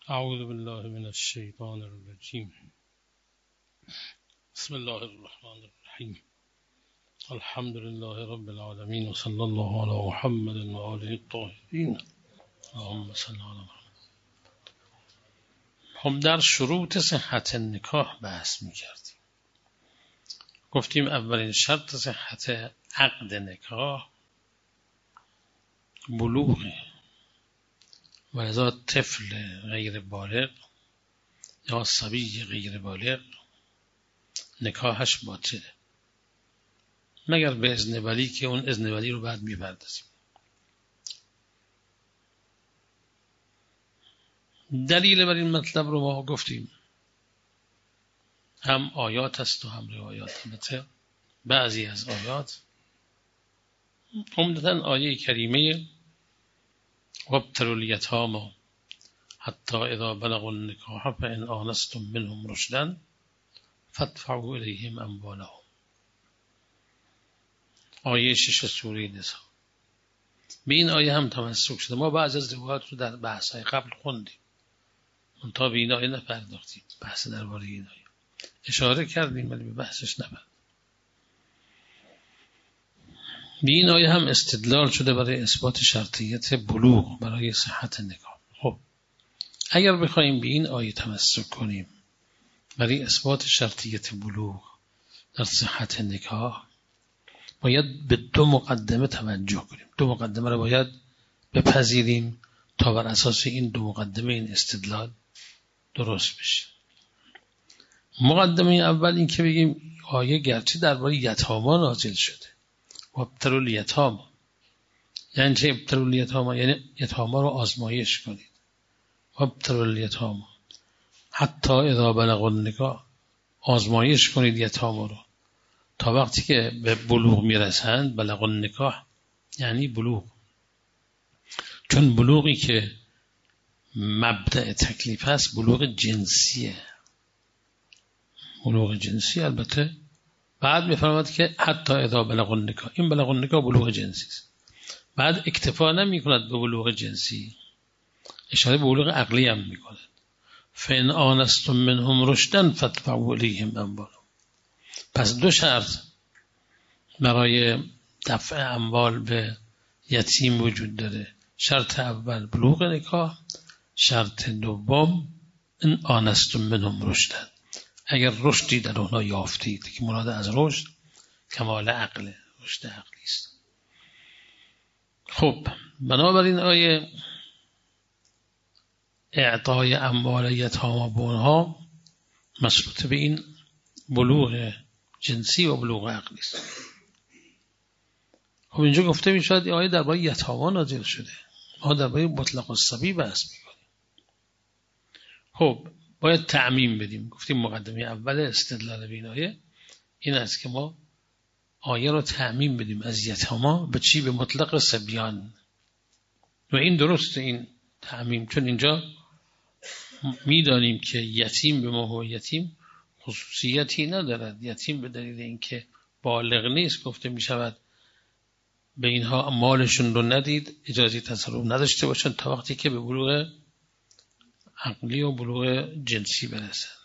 اعوذ بالله من الشیطان الرجیم. بسم الله الرحمن الرحیم. الحمد لله رب العالمین و صلی الله علی محمد و آله الطاهرین. اللهم صل علی محمد. هم در شروط صحت نکاح بحث می‌کردیم. گفتیم اولین شرط صحت عقد نکاح بلوغ، و لذا طفل غیر بالغ یا صبی غیر بالغ نکاحش باطله مگر به اذن ولی، که اون اذن ولی رو بعد میپردازیم. دلیل بر این مطلب رو ما گفتیم، هم آیات است و هم روایات. البته بعضی از آیات، عمدتاً آیه کریمه وابتلوا الیتامی حتی اذا بلغوا النکاح فإن آنستم منهم رشدا فادفعوا الیهم اموالهم، آیه 6 سوره نساء. به این آیه هم تمسک شده. ما بعض از روایات رو در بحث‌های قبل خوندیم، منتها به این آیه نپرداختیم. بحث درباره این آیه اشاره کردیم ولی به بحثش نپرداختیم. به این آیه هم استدلال شده برای اثبات شرطیت بلوغ برای صحت نکاح. خب اگر بخوایم به این آیه تمسک کنیم برای اثبات شرطیت بلوغ در صحت نکاح، باید به دو مقدمه توجه کنیم. دو مقدمه را باید بپذیریم تا بر اساس این دو مقدمه این استدلال درست بشه. مقدمه اول این که بگیم آیه گرچه درباره یتاما نازل شده، وابتلوا الیتامی، یعنی چه ابتلوا الیتامی؟ یعنی یتاما رو آزمایش کنید. وابتلوا الیتامی حتی اذا بلغوا النکاح، آزمایش کنید یتاما رو تا وقتی که به بلوغ میرسند. بلغوا النکاح یعنی بلوغ، چون بلوغی که مبدأ تکلیف است بلوغ جنسیه. بلوغ جنسی البته بعد میفرماید که حتی اذا بلغوا النکاح، این بلغوا النکاح بلوغ جنسی است. بعد اکتفا نمی کند به بلوغ جنسی، اشاره به بلوغ عقلی هم می کند. فإن آنستم منهم رشدا فادفعوا الیهم اموالهم. پس دو شرط برای دفع اموال به یتیم وجود داره. شرط اول بلوغ نکاح، شرط دوم ان آنستم منهم رشدا، اگر رشدی در اونها یافتید، که مراد از رشد کمال عقل، رشد عقلی است. خب بنابراین آیه اعطای اموال یتاما به اونها مشروط به این بلوغ جنسی و بلوغ عقلی است. خب اینجا گفته می شود آیه درباره یتاما نازل شده، ما درباره مطلق الصبی بحث می‌کنیم. خب باید تعمیم بدیم. گفتیم مقدمه اول استدلال به این آیه این است که ما آیه رو تعمیم بدیم از یتاما به چی؟ به مطلق صبیان. و این درسته این تعمیم، چون اینجا میدانیم که یتیم به ما هو یتیم خصوصیتی ندارد. یتیم به دلیل اینکه بالغ نیست گفته می شود به اینها مالشون رو ندید، اجازه تصرف نداشته باشند تا وقتی که به بلوغ عقلی و بلوغ جنسی برسند.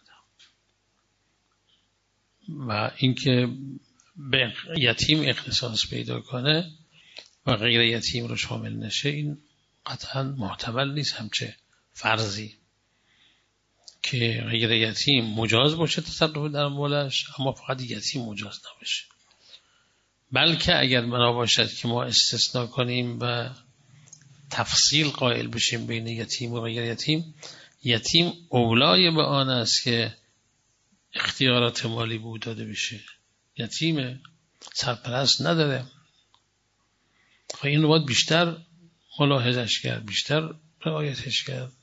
و اینکه به یتیم اختصاص پیدا کنه و غیر یتیم رو شامل نشه، این قطعا محتمل نیست. همچه فرضی که غیر یتیم مجاز باشه تصرف در اموالش، اما فقط یتیم مجاز نباشه. بلکه اگر بنا باشد که ما استثناء کنیم و تفصیل قائل بشیم بین یتیم و غیر یتیم، یتیم اولای به آن است که اختیارات مالی به او داده بشه. یتیم سرپرست نداره. خب این رو باید بیشتر ملاحظش کرد، بیشتر رعایتش کرد.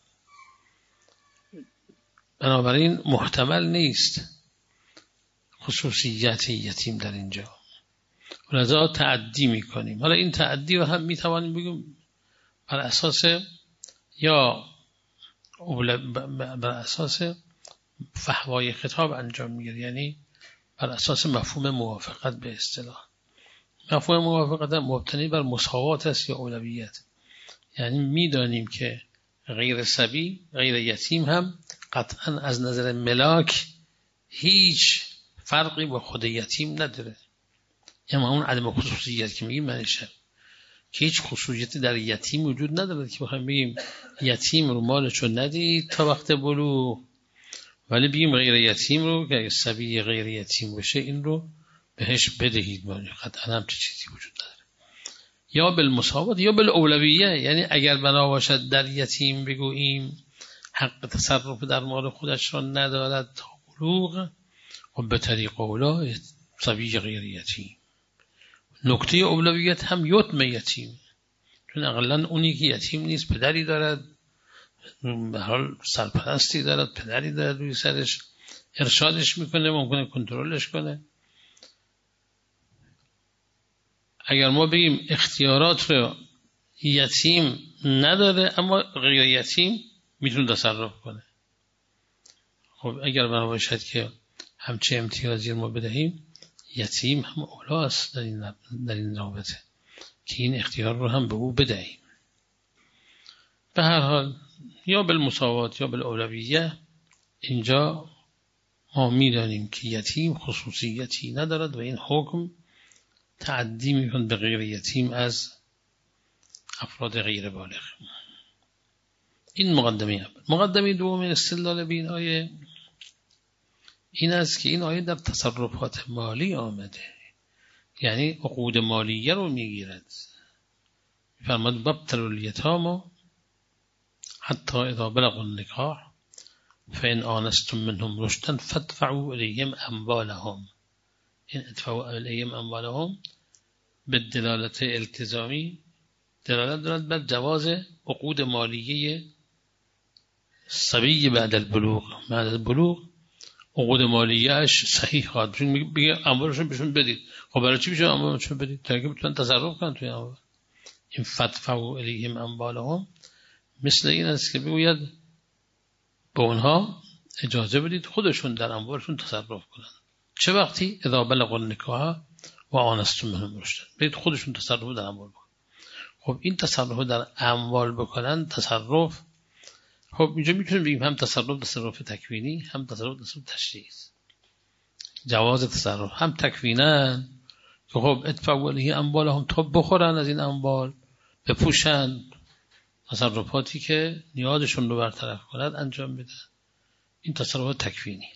بنابراین محتمل نیست خصوصیت یتیم در اینجا، ولذا تعدی میکنیم. حالا این تعدی رو هم میتوانیم بگیم بر اساس یا بر اساس فحوای خطاب انجام میگیره، یعنی بر اساس مفهوم موافقت. به اصطلاح مفهوم موافقت مبتنی بر مساوات است یا اولویت. یعنی میدانیم که غیر صبی، غیر یتیم هم قطعا از نظر ملاک هیچ فرقی با خود یتیم نداره. یعنی اون عدم خصوصیت که میگیم منشه که هیچ خصوصیتی در یتیم وجود نداره که بخوایم بگیم یتیم رو مالشو ندید تا وقت بلوغ، ولی بگیم غیر یتیم رو که صبی غیر یتیم باشه این رو بهش بدهید. قطعا هم چیزی وجود نداره. یا بالمساوات یا بالاولویه، یعنی اگر بنا باشد در یتیم بگوییم حق تصرف در مال خودش را ندارد تا بلوغ، و به طریق اولا صبی غیر یتیم. نکته اولویت هم یتم یتیم، چون اقلا اونی که یتیم نیست پدری دارد، به حال سرپرستی دارد، پدری دارد روی سرش، ارشادش میکنه، ممکنه کنترلش کنه. اگر ما بگیم اختیارات رو یتیم نداره اما غیر یتیم میتونه تصرف کنه، خب اگر بنا باشد که همچه امتیازی ما بدهیم، یتیم هم اولاست در این رابطه که این اختیار رو هم به او بدهیم. به هر حال یا بالمساوات یا بالاولویه، اینجا ما میدانیم که یتیم خصوصیتی ندارد و این حکم تعدی میکن به غیر یتیم از افراد غیر بالغ. این مقدمه اول. مقدمه دوم استدلال به این آیه این است که این آیه در تصرفات مالی آمده، یعنی عقود مالیه رو میگیرد. فرمود وابتلوا الیتامی حتی اذا بلغوا النکاح فإن آنستم منهم رشدا فادفعوا الیهم اموالهم. این ادفعوا الیهم اموالهم به دلالت التزامی دلالت دارد بر جواز عقود مالیه صبی بعد البلوغ. بعد البلوغ عقود مالیه‌اش صحیح خواهد بشه. میگه اموالشون بهشون بدید. خب برای چی بشه اموالشون بدید؟ تا اینکه بتونن تصرف کنن توی اموال. این فدفعوا الیهم اموالهم مثل این است که بگوید به اونها اجازه بدید خودشون در اموالشون تصرف کنن. چه وقتی؟ اذا بلغوا النکاح و آنستم منهم رشدا، بدید خودشون تصرف در اموال بکنن. خب این تصرف در اموال بکنن، تصرف، خب اینجا میتونیم بگیم هم تصرف تکوینی، هم تصرف تشریعی. جواز تصرف هم تکوینن که خب ادفعوا الیهم اموالهم، تا بخورن از این اموال، بپوشن، تصرفاتی که نیازشون رو برطرف کند انجام بدن. این تصرفات تکوینی.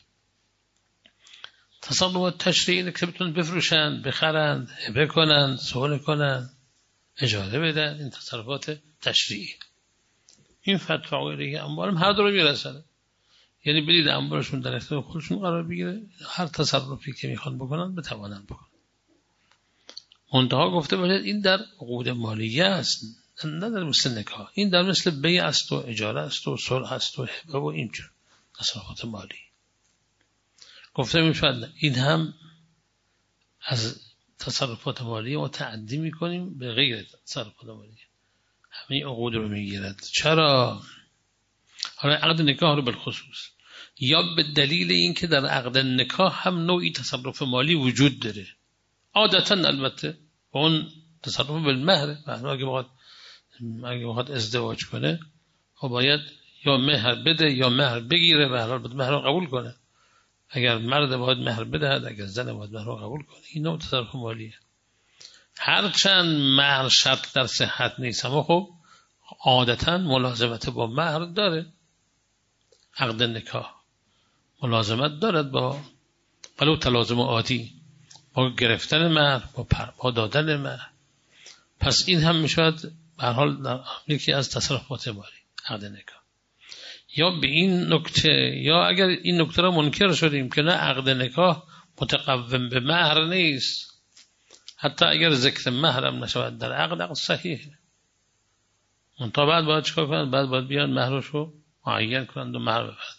تصرفات تشریعی که بتونن بفروشن، بخرن، هبه کنن، صلح کنن، اجازه بدن. این تصرفات تشریعی. این فدفعوا الیهم اموالهم هر دو رو میرسونه، یعنی بدید اموالشون در اختیار خودشون قرار بگیره، هر تصرفی که میخوان بکنن بتوانن بکنن. منتها گفته باید این در عقود مالیه است، نه در مثل نکاح. این در مثل بیع است و اجاره است و صلح است و هبه و اینجور تصرفات مالی. گفته میشود این هم از تصرفات مالی ما تعدی میکنیم به غیر تصرفات مالی. همین عقود رو میگیرد. چرا؟ حالا عقد نکاح رو بالخصوص، یا به دلیل اینکه در عقد نکاح هم نوعی تصرف مالی وجود داره. عادتا البته اون تصرف بالمهر، اگه بخواد ازدواج کنه خب باید یا مهر بده یا مهر بگیره، به هر حال باید مهر رو قبول کنه. اگر مرد باید مهر بدهد، اگر زن باید مهر رو قبول کنه. این نوع تصرف مالیه. هرچند مهر شرط در صحت نیست، اما خب عادتا ملازمت با مهر داره. عقد نکاح ملازمت دارد با ولو تلازم عادی، با گرفتن مهر، با دادن مهر. پس این هم میشود به هر حال یکی از تصرفات مالی، عقد نکاح. یا به این نکته، یا اگر این نکته را منکر شدیم که نه عقد نکاح متقوم به مهر نیست، حتی اگر ذکر مهر هم نشود در عقد صحیحه، منتها بعد باید چکار کنند؟ بعد باید بیان مهرش رو معین کنند و مهر بپردازند.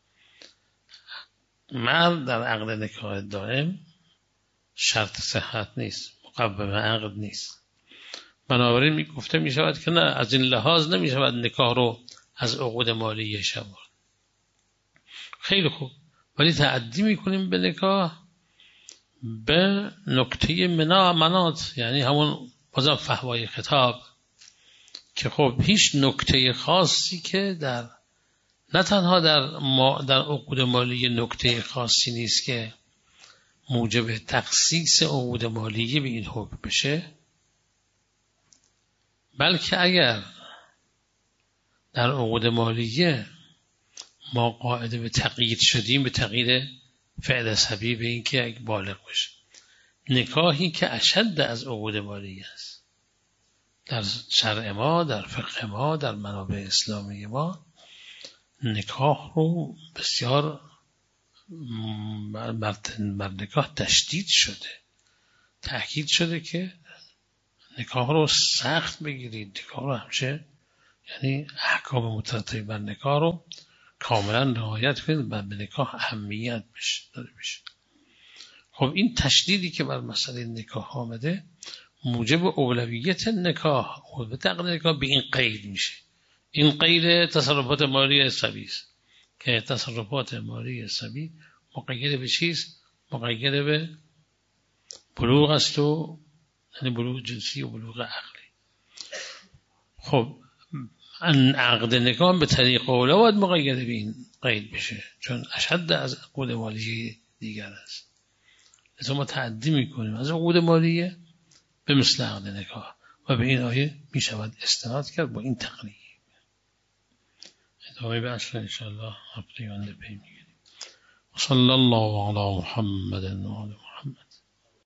مهر در عقد نکاح دائم شرط صحت نیست، مقوم عقد نیست. بنابراین گفته می شود که نه، از این لحاظ نمی شود نکاح رو از عقود مالیه شمرد. خیلی خوب، ولی تعدی می کنیم به نکاح به نکته منات، یعنی همون بازم فحوای خطاب که خب هیچ نکته خاصی که نه تنها در عقود مالی نکته خاصی نیست که موجب تخصیص عقود مالی به این حکم بشه، بلکه اگر در عقود مالیه ما قاعده به تقیید شدیم، به تقیید فعل سبیل، به این که بالغ بشه، نکاحی که اشد از عقود مالیه است در شرع ما، در فقه ما، در منابع اسلامی ما، نکاح رو بسیار بر نکاح تشدید شده، تأکید شده که نکاح رو سخت بگیرید، نکاح رو همشه، یعنی احکام مترتب بر نکاح رو کاملا رعایت کنید و به نکاح اهمیت داده بشه. خب این تشدیدی که بر مسئله نکاح آمده موجب اولویت نکاح و به تقدیر نکاح به این قید میشه. این قید تصرفات مالی صبی است که تصرفات مالی صبی مقید به چیست؟ مقید به بلوغ است، و یعنی بلوغ جنسی و بلوغ عقلی. خب عقد نکاح به طریق اولا باید مقید به این قید بشه، چون اشد از عقود مالی دیگر است. لذا ما تعدی میکنیم از عقود مالیه به مثل عقد نکاح و به این آیه میشود استناد کرد با این تقریب. ادامه بحث انشاءالله هفته آینده پی میگیریم. صلی الله علی محمد و آله